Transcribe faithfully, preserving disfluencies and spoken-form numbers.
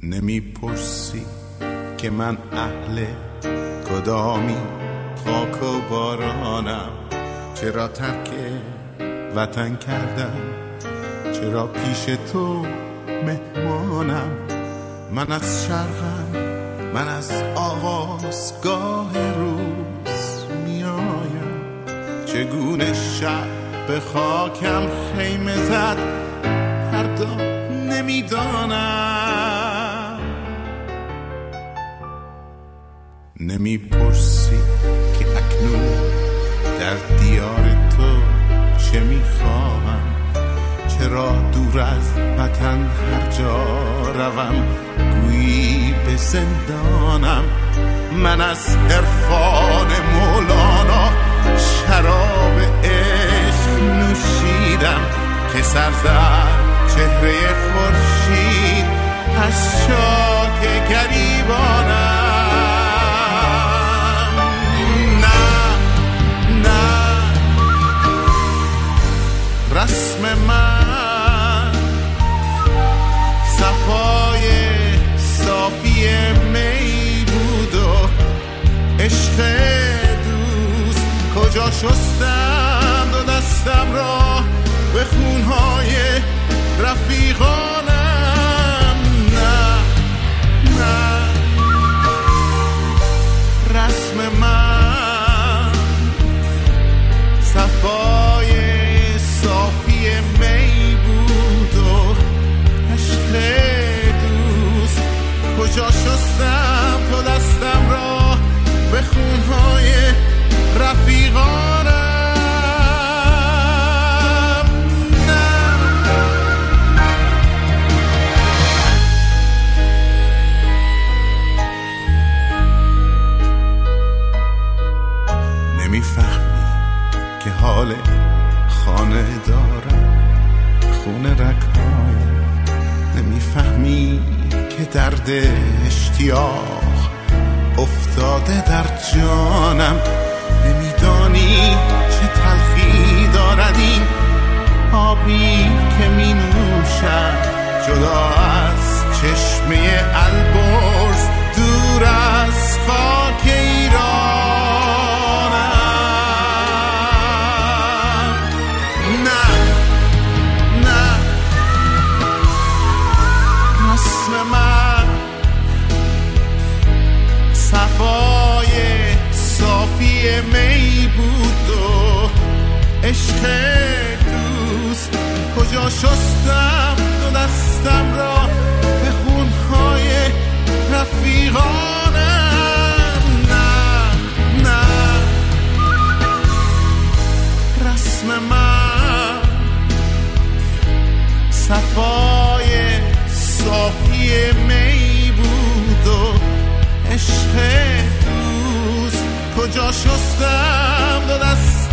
نمیپرسی که من اهل کدامی خاک و بارانم، چرا ترک وطن کردم، چرا پیش تو مهمانم. من از شرقم، من از آغازگاه روز میایم، چگونه شب به خاکم خیمه زد فردا نمیدانم. نمیپرسی که اکنون در دیار تو چه میخواهم، چرا دور از وطن هر جا روم گویی به زندانم. من از عرفان مولانا شراب عشق نوشیدم که سر زد چهره خورشید از شاک گریبانم. رسم من صفای صافی می بود و عشق دوست کجا شستند و دستم را به خونهای رفیقانم. نه نه رسم من صفای صافی می بود و عشق دوست کجا شستم تو دستم را به خونهای رفیقانم. نمیفهمی که حال خانه دارم، خونه رگ‌های، نمیفهمی که درد اشتیاق افتاده در جانم. نمیدانی چه تلخی دارد این آبی که می نوشم جدا از چشمه البرز دور از خاک ایران. صفای صافی می بود و عشق دوست کجا شستم دو دستم را به خونهای رفیقانم. نه نه رسم من صفای صافی می بود و عشق دوست کجا شستم دو دست